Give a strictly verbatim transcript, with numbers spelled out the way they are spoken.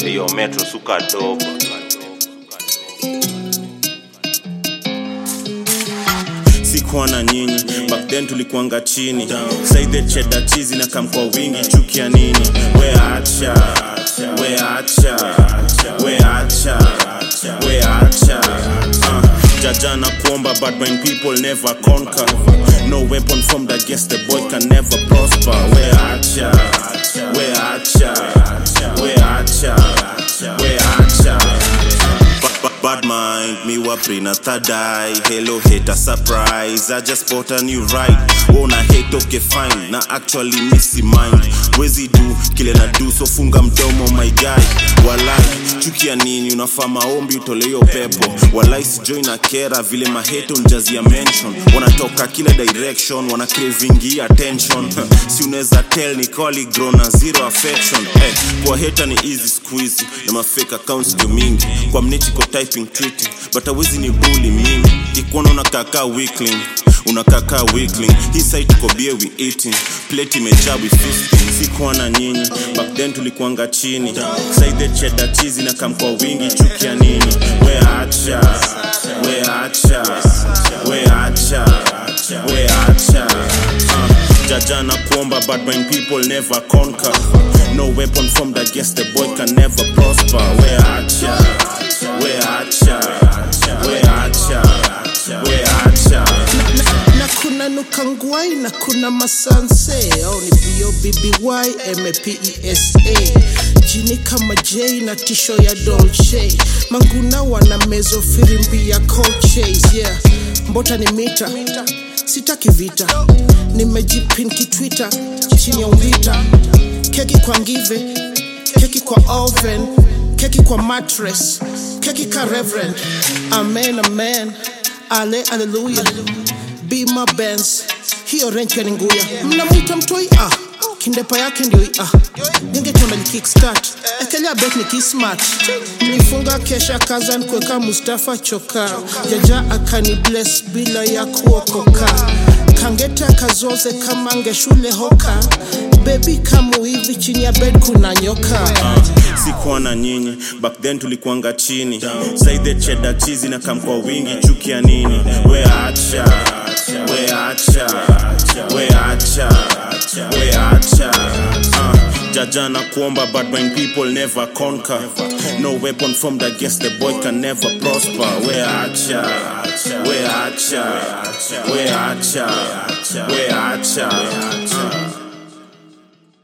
Yo Metro suka dope. Sikuwa na nyinyi, back then tulikuanga chini. Say the cheddar cheese na kam kwa wingi, chukia nini? We acha, we acha, we acha, we acha. uh, Jaja na kuomba, bad mind people never conquer. No weapon formed against the boy can never prosper. We acha, we acha, we acha, we acha. Bad mind, me wa pray na tadai. Hello hater surprise, I just bought a new ride. Wanna hate okay fine, na actually missy mind. Wezi do, kile na do, so funga mdomo my guy. Walai, chukia nini, unafaa maombi utoleyo pepo. Walai sijoi na kera, vile maheto njazia mention. Wanatoka kila direction, wana cravingi attention. Si uneza tell ni kali grow na zero affection. Eh, kwa hater ni easy squeeze, na ma fake accounts ndio mingi. Kwa mnichi ko typing tweeting, but hawezi ni bully mimi. Kikuona unakaka weakling, unakaka weakling. Hii side tuko beer we eating, plate imejaa we feasting. Sikuwa na nyinyi, back then tulikuanga chini. Say the cheddar cheese na kam kwa wingi, chukia nini? We acha, we acha, we acha, we acha. uh, Jaja na kuomba, bad mind people never conquer. No weapon formed against the boy can never prosper. We acha, we acha, we acha, we acha. Na kuna nukangwai na kuna masanse. Au ni B O B B Y M A P E S A. Jini kama J na tisho ya Dolce. Manguna wana mezo firimbi ya cold chase. Yeah, mbota ni mita, sitaki vita. Nimejipin ki Twitter, chini ya umvita. Keki kwa ngive, keki kwa oven, keki kwa mattress, keki ka reverend. Amen, amen, ale, hallelujah. Be my Benz, hiyo rank ya ninguya. Mnamuita mtoi, ah, kindepa yake ndio ah. Ninge tona ni kickstart, ekelea bet ni kismart. Nifunga kesha kazan kweka Mustafa choka. Jaja akani bless bila ya kuokoka. Kangeta kazoze kama nge shule hoka. Baby kamu hivi chini ya bed kuna nyoka. uh, Sikuwa na nyinyi, back then tulikuanga chini. Say the cheddar cheese na kam kwa wingi, chukia nini? We acha, we acha, we acha, we acha. uh, Jaja na kuomba, bad mind people never conquer. No weapon formed against the boy can never prosper. We acha, we acha, we acha, we acha.